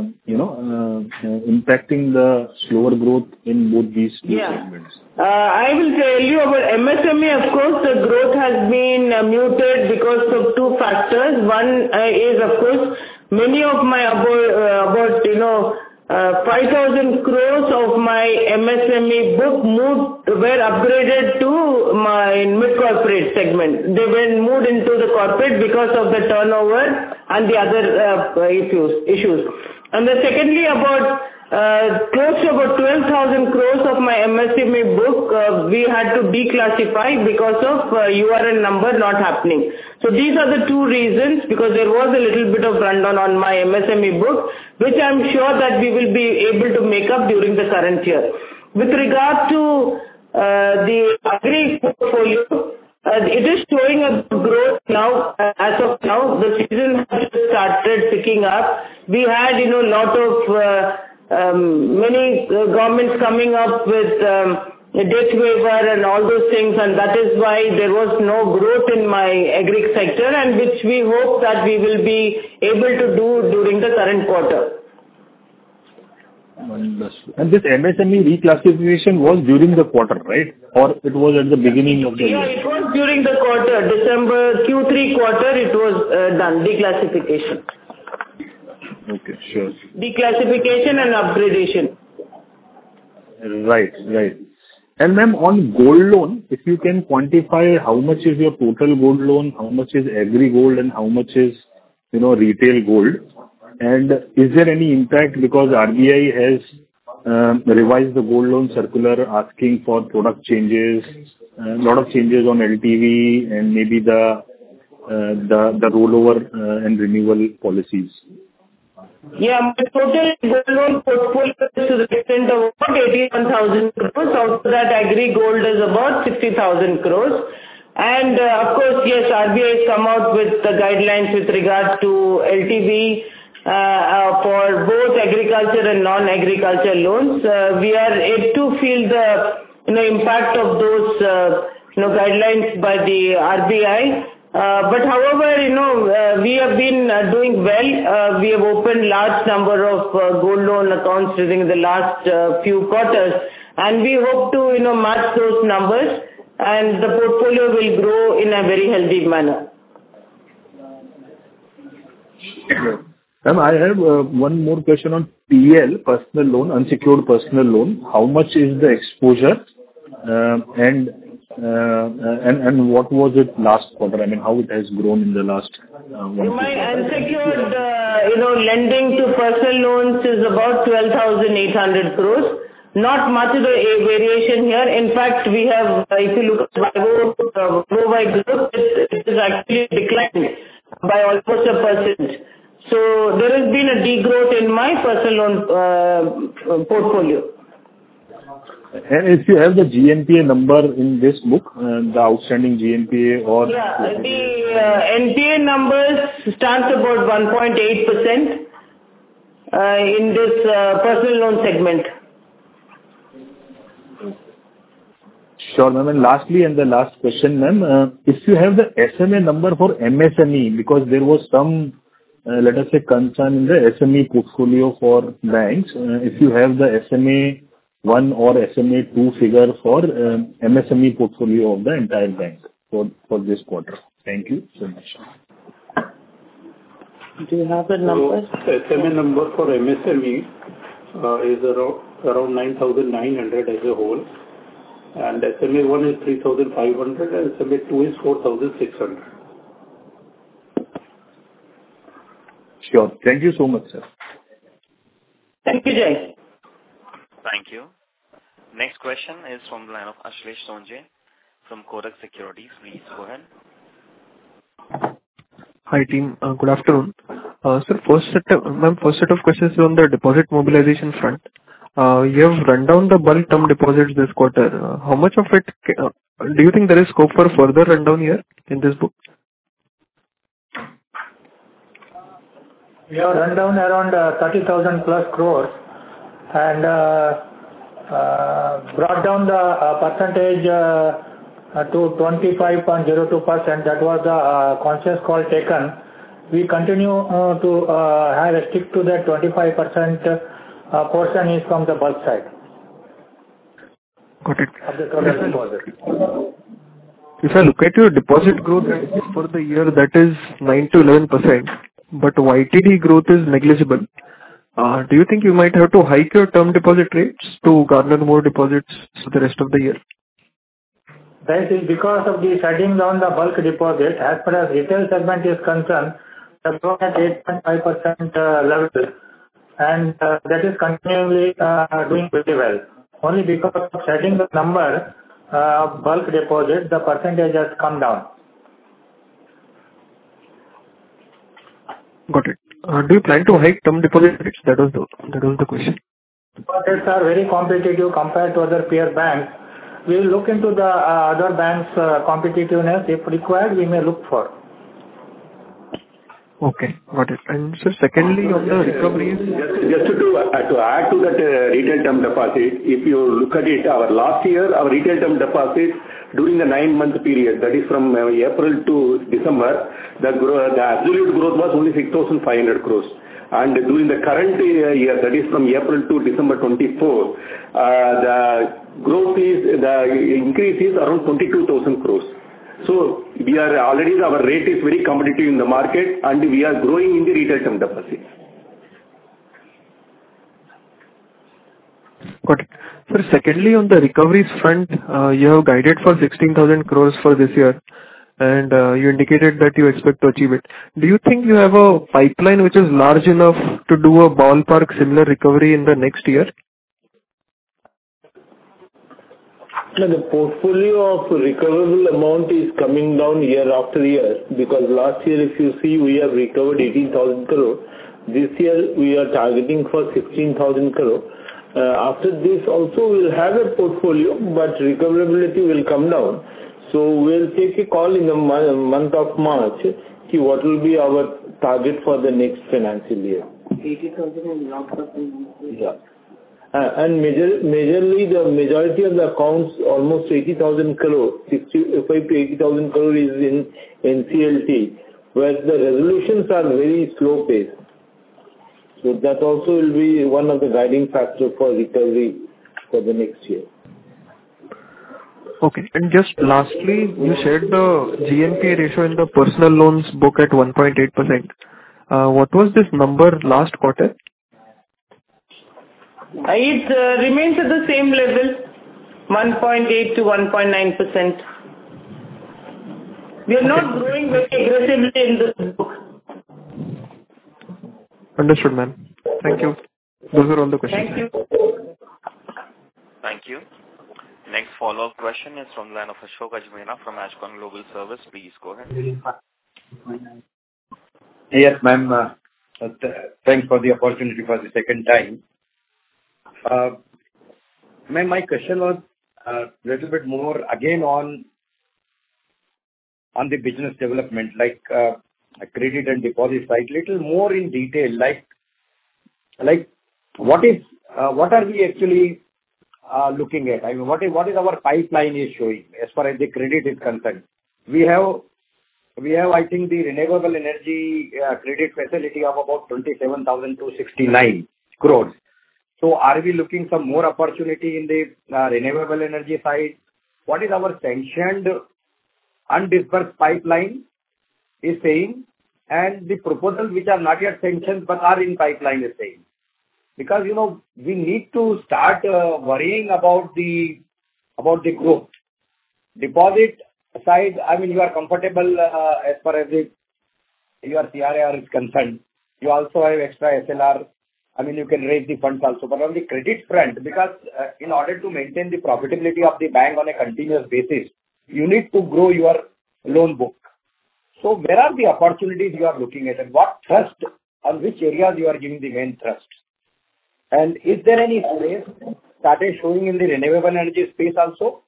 Speaker 8: impacting the slower growth in both these two segments?
Speaker 3: I will tell you about MSME. Of course, the growth has been muted because of 2 factors. One is, of course, many of my about 5,000 crores of my MSME book were upgraded to my mid-corporate segment. They were moved into the corporate because of the turnover and the other issues. And then secondly, about close to about 12,000 crores of my MSME book we had to declassify because of URN number not happening. So these are the 2 reasons, because there was a little bit of rundown on my MSME book, which I'm sure that we will be able to make up during the current year. With regard to the Agri portfolio, it is showing a growth now. As of now, the season has started picking up. We had, lot of many governments coming up with debt waiver and all those things, and that is why there was no growth in my Agri sector, and which we hope that we will be able to do during the current quarter.
Speaker 8: Understood. And this MSME reclassification was during the quarter, right? Or it was at the beginning of the year?
Speaker 3: Yeah, it was during the quarter. December Q3 quarter, it was done, declassification.
Speaker 8: Okay, sure.
Speaker 3: Declassification and upgradation.
Speaker 8: Right. And ma'am, on gold loan, if you can quantify how much is your total gold loan, how much is agri gold, and how much is, retail gold? And is there any impact because RBI has revised the gold loan circular asking for product changes, a lot of changes on LTV and maybe the rollover and renewal policies?
Speaker 3: Yeah, my total gold loan portfolio is to the extent of about 81,000 crores. Out of that, agri gold is about 60,000 crores. And of course, yes, RBI has come out with the guidelines with regard to LTV for both agriculture and non-agriculture loans. We are yet to feel the impact of those guidelines by the RBI. But however, we have been doing well. We have opened large number of gold loan accounts during the last few quarters, and we hope to match those numbers, and the portfolio will grow in a very healthy manner.
Speaker 8: Sure. Ma'am, I have one more question on PL, personal loan, unsecured personal loan. How much is the exposure, and what was it last quarter? I mean, how it has grown in the last 1 year?
Speaker 3: My unsecured, lending to personal loans is about 12,800 crores. Not much of a variation here. In fact, we have, if you look at by growth, it is actually declined by almost 1%. So there has been a degrowth in my personal loan portfolio.
Speaker 8: And if you have the GNPA number in this book, the outstanding GNPA or...
Speaker 3: Yeah, the NPA numbers stands about 1.8% in this personal loan segment.
Speaker 8: Sure, ma'am. And lastly, and the last question, ma'am, if you have the SMA number for MSME, because there was some, let us say, concern in the SME portfolio for banks. If you have the SMA 1 or SMA 2 figure for MSME portfolio of the entire bank for this quarter. Thank you so much.
Speaker 3: Do you have the numbers?
Speaker 6: So, SMA number for MSME is around 9,900 as a whole, and SMA 1 is 3,500 and SMA 2 is 4,600.
Speaker 8: Sure. Thank you so much, sir.
Speaker 3: Thank you, Jay.
Speaker 1: Thank you. Next question is from the line of Ashlesh Sonje from Kotak Securities. Please go ahead.
Speaker 10: Hi, team. Good afternoon. Sir, first set of questions is on the deposit mobilization front. You have run down the bulk term deposits this quarter. How much of it do you think there is scope for further rundown here in this book?
Speaker 7: We have run down around 30,000 plus crores and brought down the percentage to 25.02%. That was the conscious call taken. We continue to stick to that 25% portion is from the bulk side.
Speaker 10: Got it.
Speaker 7: Of the total deposit.
Speaker 10: If I look at your deposit growth for the year, that is 9 to 11%, but YTD growth is negligible. Do you think you might have to hike your term deposit rates to garner more deposits for the rest of the year?
Speaker 7: That is because of the shutting down the bulk deposit. As far as retail segment is concerned, we have grown at 8.5% level, and that is continually doing pretty well. Only because of shutting the number bulk deposit, the percentage has come down.
Speaker 10: Got it. Do you plan to hike term deposit rates? That was the question.
Speaker 7: Deposits are very competitive compared to other peer banks. We will look into the other banks' competitiveness. If required, we may look for.
Speaker 10: Okay, got it. And so secondly, on the recoveries...
Speaker 6: Just to add to that retail term deposit, if you look at it, last year, our retail term deposit during the 9-month period, that is from April to December, the absolute growth was only 6,500 crores.
Speaker 11: And during the current year, that is from April to December 24, the increase is around 22,000 crores. So we are already, our rate is very competitive in the market, and we are growing in the retail term deposits.
Speaker 10: Got it. Sir, secondly, on the recoveries front, you have guided for 16,000 crores for this year, and you indicated that you expect to achieve it. Do you think you have a pipeline which is large enough to do a ballpark similar recovery in the next year?
Speaker 6: No, the portfolio of recoverable amount is coming down year after year, because last year, if you see, we have recovered 18,000 crore. This year, we are targeting for 16,000 crore. After this also, we'll have a portfolio, but recoverability will come down. So we'll take a call in the month of March, see what will be our target for the next financial year.
Speaker 3: 80,000 and locked up in.
Speaker 6: Yeah. And majorly the majority of the accounts, almost 80,000 crore, 65 to 80,000 crore is in NCLT, where the resolutions are very slow paced. So that also will be one of the guiding factors for recovery for the next year.
Speaker 10: Okay. And just lastly, you shared the GNPA ratio in the personal loans book at 1.8%. What was this number last quarter?
Speaker 3: It remains at the same level, 1.8 to 1.9%. We are not growing very aggressively in this book.
Speaker 10: Understood, ma'am. Thank you. Those are all the questions.
Speaker 3: Thank you.
Speaker 1: Thank you. Next follow-up question is from the line of Ashok Ajmera from Ashcon Global Service. Please go ahead.
Speaker 4: Yes, ma'am. Thanks for the opportunity for the second time. Ma'am, my question was a little bit more again on the business development, like credit and deposit side, little more in detail, like what are we actually looking at? I mean, what is our pipeline is showing as far as the credit is concerned? We have, I think, the renewable energy credit facility of about 27,269 crores. So are we looking some more opportunity in the renewable energy side? What is our sanctioned undisbursed pipeline is saying, and the proposals which are not yet sanctioned but are in pipeline is saying? Because, we need to start worrying about the growth. Deposit side, I mean, you are comfortable as far as your CRAR is concerned. You also have extra SLR. I mean, you can raise the funds also. But on the credit front, because in order to maintain the profitability of the bank on a continuous basis, you need to grow your loan book. So where are the opportunities you are looking at, and what thrust, on which areas you are giving the main thrust? And is there any space started showing in the renewable energy space also?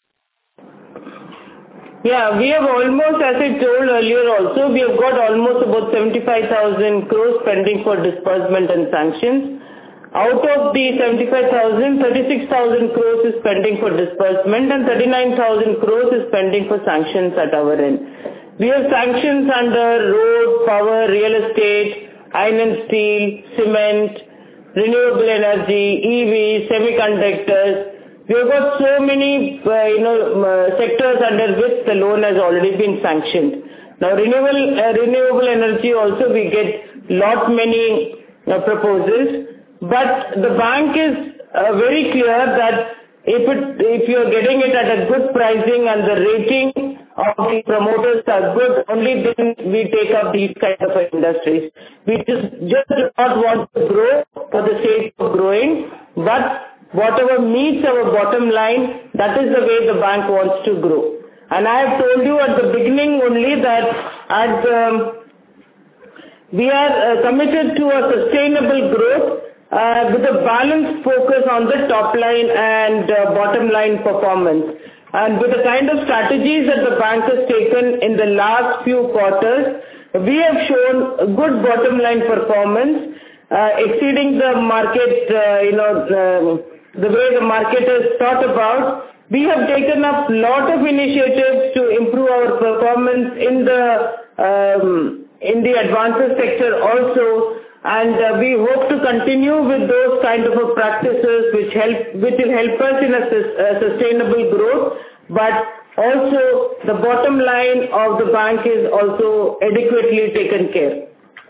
Speaker 3: Yeah, we have almost, as I told earlier also, we have got almost about 75,000 crores pending for disbursement and sanctions. Out of the 75,000, 36,000 crores is pending for disbursement and 39,000 crores is pending for sanctions at our end. We have sanctions under road, power, real estate, iron and steel, cement, renewable energy, EV, semiconductors. We have got so many, sectors under which the loan has already been sanctioned. Now, renewable energy also we get many proposals, but the bank is very clear that if you are getting it at a good pricing and the rating of the promoters are good, only then we take up these kind of industries. We just do not want to grow for the sake of growing, but whatever meets our bottom line, that is the way the bank wants to grow. And I have told you at the beginning only that we are committed to a sustainable growth with a balanced focus on the top line and bottom line performance. And with the kind of strategies that the bank has taken in the last few quarters, we have shown good bottom line performance, exceeding the market, the way the market has thought about. We have taken up a lot of initiatives to improve our performance in the advances sector also. and we hope to continue with those kind of practices which will help us in a sustainable growth, but also the bottom line of the bank is also adequately taken care.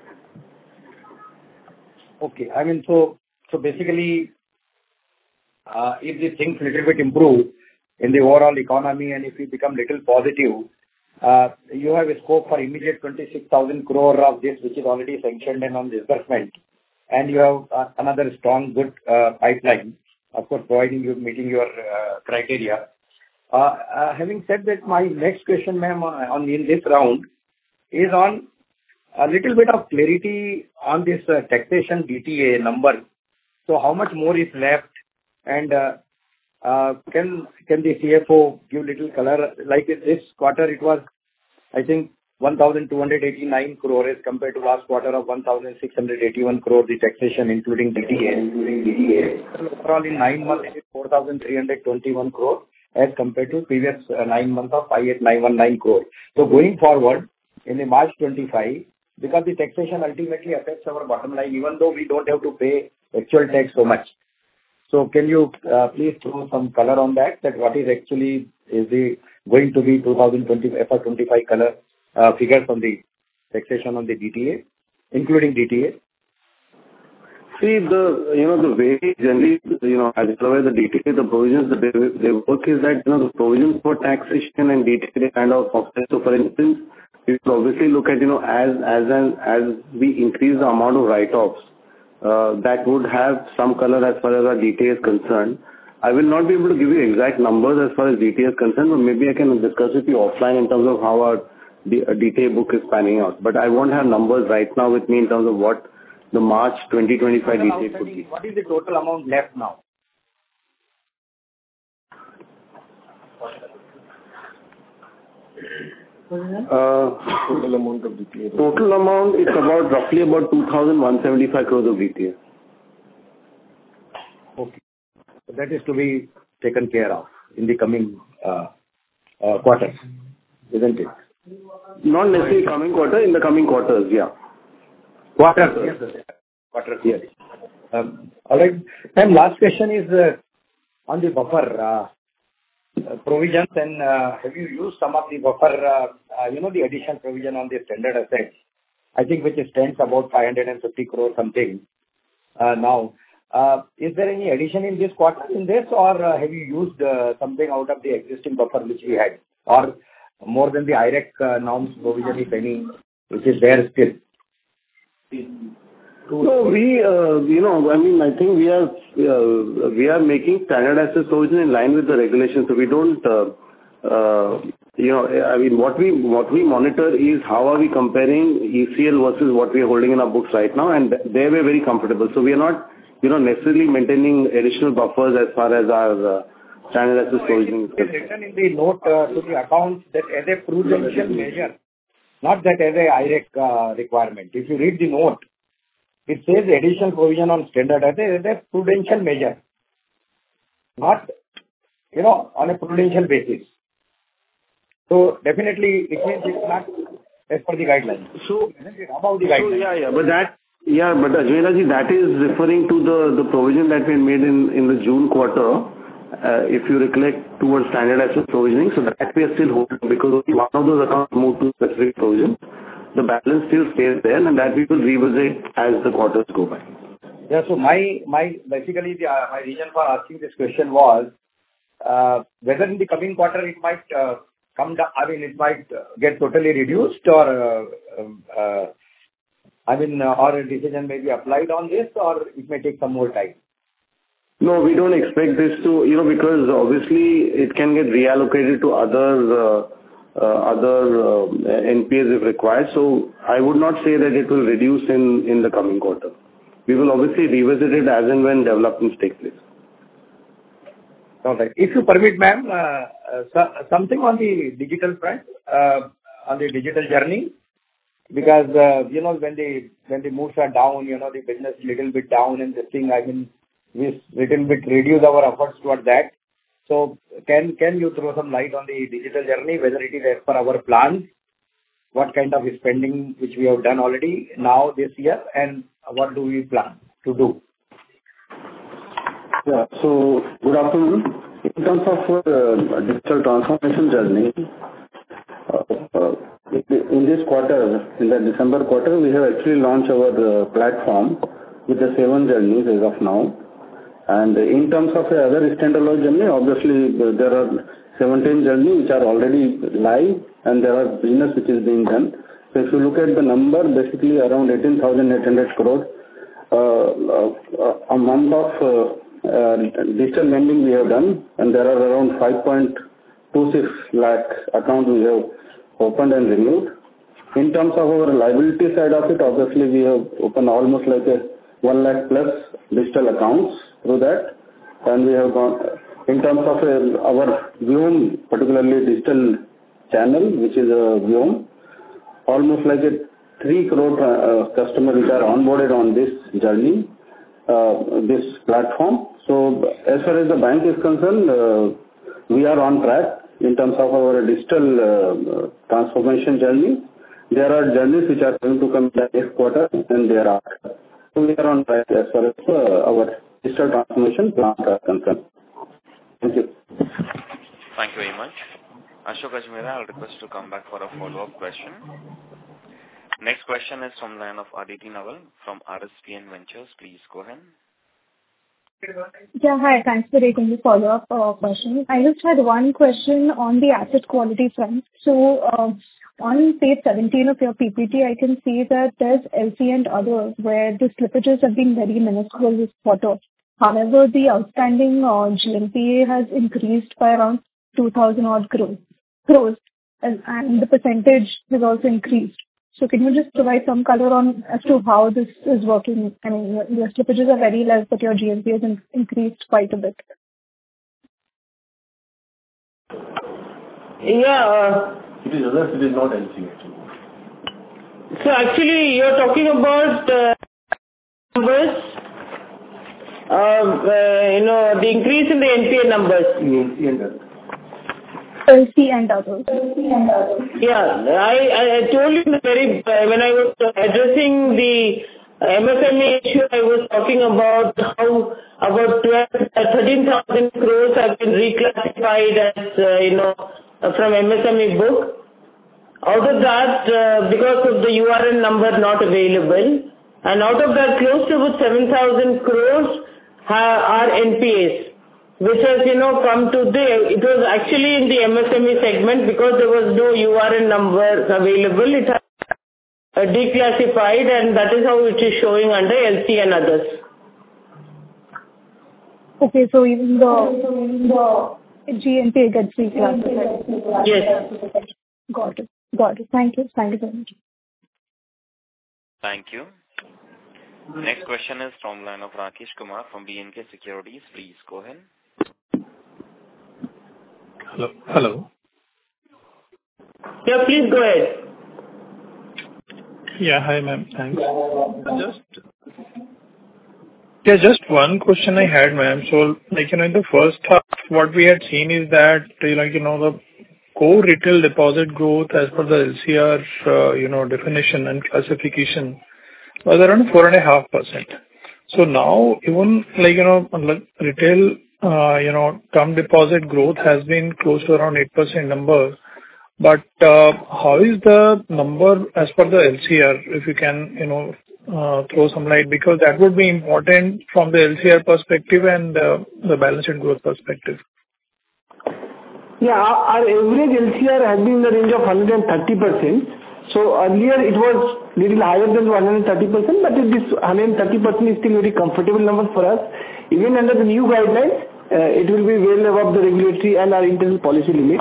Speaker 4: Okay. I mean, so basically, if the things little bit improve in the overall economy and if we become little positive, you have a scope for immediate 26,000 crore of this, which is already sanctioned and on disbursement, and you have another strong, good pipeline, of course, providing you meeting your criteria. Having said that, my next question, ma'am, in this round is on a little bit of clarity on this taxation DTA number. So how much more is left, and can the CFO give little color? Like this quarter, it was, I think, 1,289 crore as compared to last quarter of 1,681 crore, the taxation including DTA. Overall, in 9 months, it is 4,321 crore as compared to previous 9 months of 5,819 crore. So going forward, in the March 25, because the taxation ultimately affects our bottom line, even though we don't have to pay actual tax so much. So can you please throw some color on that what is actually going to be 2020 FY25 color figures on the taxation on the DTA, including DTA?
Speaker 11: See, the way generally, as per the DTA, the provisions that they work is that, the provisions for taxation and DTA, they kind of offset. So for instance, we should obviously look at, as we increase the amount of write-offs, that would have some color as far as our DTA is concerned. I will not be able to give you exact numbers as far as DTA is concerned, but maybe I can discuss with you offline in terms of how our DTA book is panning out. But I won't have numbers right now with me in terms of what the March 2025 DTA could be.
Speaker 4: What is the total amount left now?
Speaker 11: Total amount of DTA. Total amount is roughly about 2,175 crores of DTA.
Speaker 4: Okay. So that is to be taken care of in the coming quarters, isn't it?
Speaker 11: Not necessarily coming quarter, in the coming quarters, yeah.
Speaker 4: Quarters, yes, sir. Quarters, yes. All right. And last question is on the buffer provisions, and have you used some of the buffer, the additional provision on the standard assets, I think which stands about 550 crore something now. Is there any addition in this quarter in this, or have you used something out of the existing buffer which we had, or more than the IRAC norms provision, if any, which is there still?
Speaker 11: No, I think we are making standard asset provision in line with the regulations. So we don't, what we monitor is how are we comparing ECL versus what we are holding in our books right now, and there we're very comfortable. So we are not, necessarily maintaining additional buffers as far as our standard asset provisioning is concerned.
Speaker 4: It is written in the note to the accounts that as a prudential measure, not that as a IRAC requirement. If you read the note, it says additional provision on standard asset as a prudential measure, not, on a prudential basis. So definitely it means it's not as per the guidelines.
Speaker 11: So
Speaker 4: about the guidelines.
Speaker 11: But Ajmera ji, that is referring to the provision that we made in the June quarter, if you recollect, towards standard asset provisioning. So that we are still holding because one of those accounts moved to specific provision. The balance still stays there, and that we will revisit as the quarters go by.
Speaker 4: Yeah. So my basically my reason for asking this question was whether in the coming quarter it might come down. I mean, it might get totally reduced, or or a decision may be applied on this, or it may take some more time.
Speaker 11: No, we don't expect this to, because obviously it can get reallocated to other NPAs if required. So I would not say that it will reduce in the coming quarter. We will obviously revisit it as and when developments take place.
Speaker 4: All right. If you permit, ma'am, something on the digital front, on the digital journey, because when the moves are down, the business little bit down, and this thing, we little bit reduce our efforts toward that. So can you throw some light on the digital journey, whether it is as per our plans, what kind of spending which we have done already now this year, and what do we plan to do?
Speaker 11: Yeah. So good afternoon. In terms of digital transformation journey, in this quarter, in the December quarter, we have actually launched our platform with the 7 journeys as of now. And in terms of the other standalone journey, obviously there are 17 journeys which are already live, and there are business which is being done. So if you look at the number, basically around 18,800 crore a month of digital lending we have done, and there are around 5.26 lakh accounts we have opened and renewed. In terms of our liability side of it, obviously we have opened almost like a 1 lakh plus digital accounts through that, and we have gone in terms of our Vyom, particularly digital channel, which is a Vyom, almost like a 3 crore customers which are onboarded on this journey, this platform. So as far as the bank is concerned, we are on track in terms of our digital transformation journey. There are journeys which are going to come the next quarter and thereafter. So we are on track as far as our digital transformation plans are concerned. Thank you.
Speaker 1: Thank you very much. Ashok Ajmera, I'll request to come back for a follow-up question. Next question is from the line of Aditi Nawal from RSPN Ventures. Please go ahead.
Speaker 5: Yeah, hi. Thanks for taking the follow-up question. I just had one question on the asset quality front. So on page 17 of your PPT, I can see that there's LC and others where the slippages have been very minuscule this quarter. However, the outstanding GNPA has increased by around 2,000 odd crores, and the percentage has also increased. So can you just provide some color on as to how this is working? I mean, your slippages are very less, but your GNPA has increased quite a bit.
Speaker 3: Yeah.
Speaker 6: It is others, it is not LC actually.
Speaker 3: So actually, you're talking about numbers, the increase in the NPA numbers.
Speaker 5: LC and others.
Speaker 3: Yeah, I told you when I was addressing the MSME issue, I was talking about how about 13,000 crores have been reclassified as, from MSME book. Out of that, because of the URN number not available, and out of that, close to about 7,000 crores are NPAs. Which has, come to it was actually in the MSME segment because there was no URN numbers available. It has declassified, and that is how it is showing under LC and others.
Speaker 5: Okay, so even the GNPA gets reclassified.
Speaker 3: Yes.
Speaker 5: Got it. Thank you very much.
Speaker 1: Thank you. Next question is from the line of Rakesh Kumar from B&K Securities. Please go ahead.
Speaker 8: Hello.
Speaker 3: Yeah, please go ahead.
Speaker 8: Yeah, hi ma'am. Thanks. Just one question I had, ma'am. So, in the first half, what we had seen is that, the core retail deposit growth as per the LCR, definition and classification was around 4.5%. So now, even retail, term deposit growth has been close to around 8% number. But how is the number as per the LCR? If you can, throw some light, because that would be important from the LCR perspective and the balance sheet growth perspective.
Speaker 6: Yeah, our average LCR has been in the range of 130%. So earlier it was little higher than 130%, but this 130% is still very comfortable number for us. Even under the new guidelines, it will be well above the regulatory and our internal policy limit.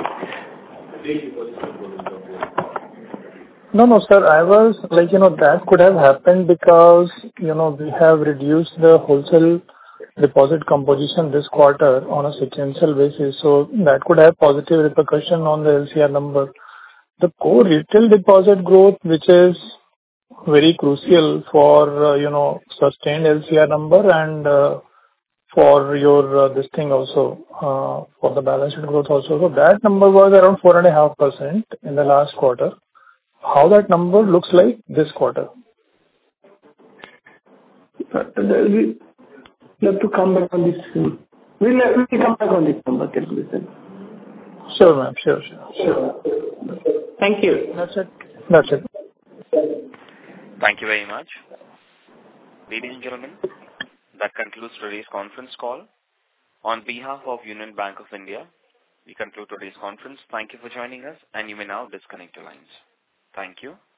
Speaker 8: No, sir. I was that could have happened because, we have reduced the wholesale deposit composition this quarter on a sequential basis. So that could have positive repercussion on the LCR number. The core retail deposit growth, which is very crucial for, sustained LCR number and for your this thing also, for the balance sheet growth also. So that number was around 4.5% in the last quarter. how that number looks like this quarter.
Speaker 6: We have to come back on this. We'll come back on this number calculation.
Speaker 8: Sure, ma'am. Sure.
Speaker 3: Thank you.
Speaker 8: That's it.
Speaker 1: Thank you very much. Ladies and gentlemen, that concludes today's conference call. On behalf of Union Bank of India, we conclude today's conference. Thank you for joining us, and you may now disconnect your lines. Thank you.